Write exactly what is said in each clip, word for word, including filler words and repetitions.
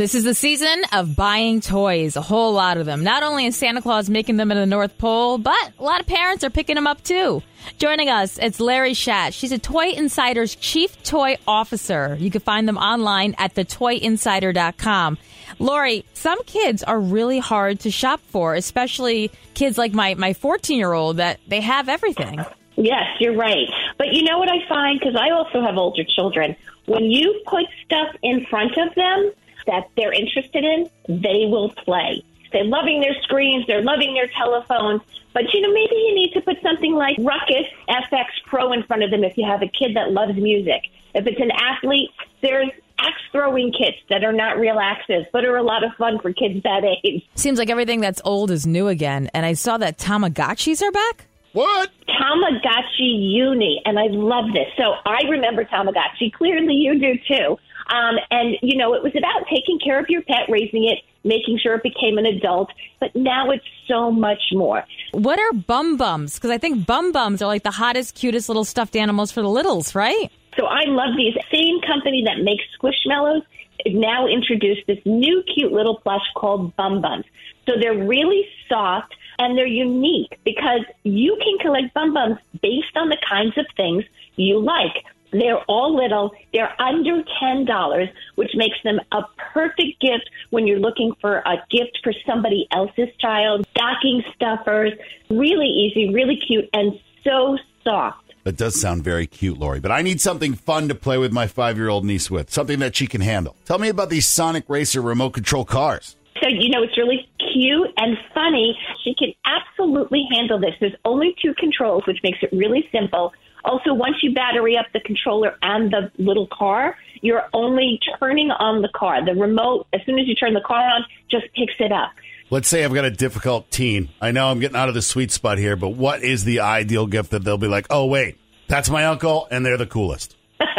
This is the season of buying toys, a whole lot of them. Not only is Santa Claus making them in the North Pole, but a lot of parents are picking them up too. Joining us, it's Lori Schatz. She's a Toy Insider's Chief Toy Officer. You can find them online at the toy insider dot com. Lori, some kids are really hard to shop for, especially kids like my my fourteen-year-old that they have everything. Yes, you're right. But you know what I find? Because I also have older children. When you put stuff in front of them that they're interested in, they will play. They're loving their screens. They're loving their telephones. But, you know, maybe you need to put something like Ruckus F X Pro in front of them if you have a kid that loves music. If it's an athlete, there's axe-throwing kits that are not real axes, but are a lot of fun for kids that age. Seems like everything that's old is new again. And I saw that Tamagotchis are back. What? Tamagotchi Uni, and I love this. So I remember Tamagotchi. Clearly you do, too. Um, and, you know, it was about taking care of your pet, raising it, making sure it became an adult. But now it's so much more. What are Bum Bums? Because I think Bum Bums are like the hottest, cutest little stuffed animals for the littles, right? So I love these. Same company that makes Squishmallows now introduced this new cute little plush called Bum Bums. So they're really soft and they're unique because you can collect Bum Bums based on the kinds of things you like. They're all little. They're under ten dollars, which makes them a perfect gift when you're looking for a gift for somebody else's child. Stocking stuffers, really easy, really cute, and so soft. That does sound very cute, Lori, but I need something fun to play with my five-year-old niece with, something that she can handle. Tell me about these Sonic Racer remote control cars. So, you know, it's really cute and funny. She can absolutely handle this. There's only two controls, which makes it really simple. Also, once you battery up the controller and the little car, you're only turning on the car. The remote, as soon as you turn the car on, just picks it up. Let's say I've got a difficult teen. I know I'm getting out of the sweet spot here, but what is the ideal gift that they'll be like, oh, wait, that's my uncle, and they're the coolest?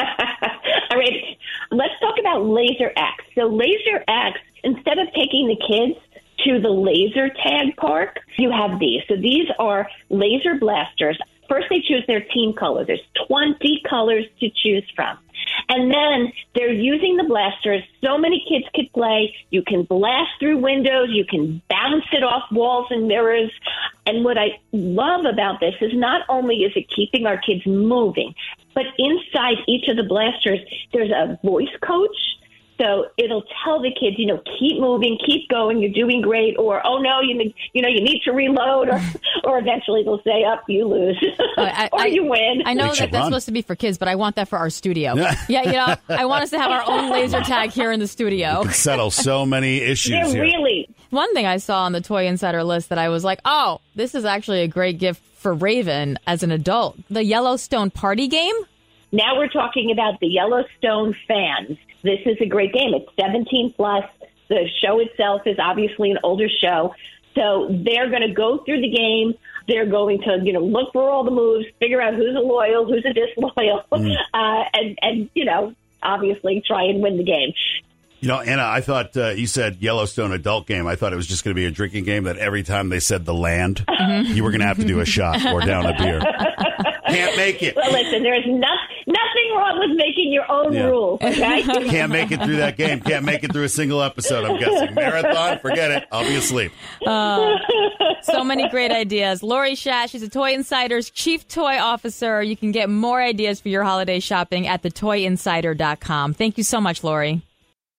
All right, let's talk about Laser X. So Laser X, instead of taking the kids to the laser tag park, you have these. So these are laser blasters. First, they choose their team color. There's twenty colors to choose from. And then they're using the blasters. So many kids could play. You can blast through windows. You can bounce it off walls and mirrors. And what I love about this is not only is it keeping our kids moving, but inside each of the blasters, there's a voice coach. So it'll tell the kids, you know, keep moving, keep going, you're doing great, or, oh, no, you need, you know, you need to reload, or, or eventually they'll say, up, you lose, I, or I, you win. I know They that that's run. supposed to be for kids, but I want that for our studio. Yeah, you know, I want us to have our own laser tag here in the studio. Could settle so many issues Yeah, here. really. One thing I saw on the Toy Insider list that I was like, oh, this is actually a great gift for Raven as an adult. The Yellowstone party game. Now we're talking about the Yellowstone fans. This is a great game. It's seventeen plus. The show itself is obviously an older show. So they're going to go through the game. They're going to, you know, look for all the moves, figure out who's a loyal, who's a disloyal, mm. uh, and, and, you know, obviously try and win the game. You know, Anna, I thought uh, you said Yellowstone adult game. I thought it was just going to be a drinking game that every time they said the land, mm-hmm. you were going to have to do a shot or down a beer. Can't make it. Well, listen, there's no, nothing wrong with making your own yeah. rules, okay? Can't make it through that game. Can't make it through a single episode, I'm guessing. Marathon, forget it. I'll be asleep. Uh, so many great ideas. Lori Schatz, she's a Toy Insider's Chief Toy Officer. You can get more ideas for your holiday shopping at the toy insider dot com. Thank you so much, Lori.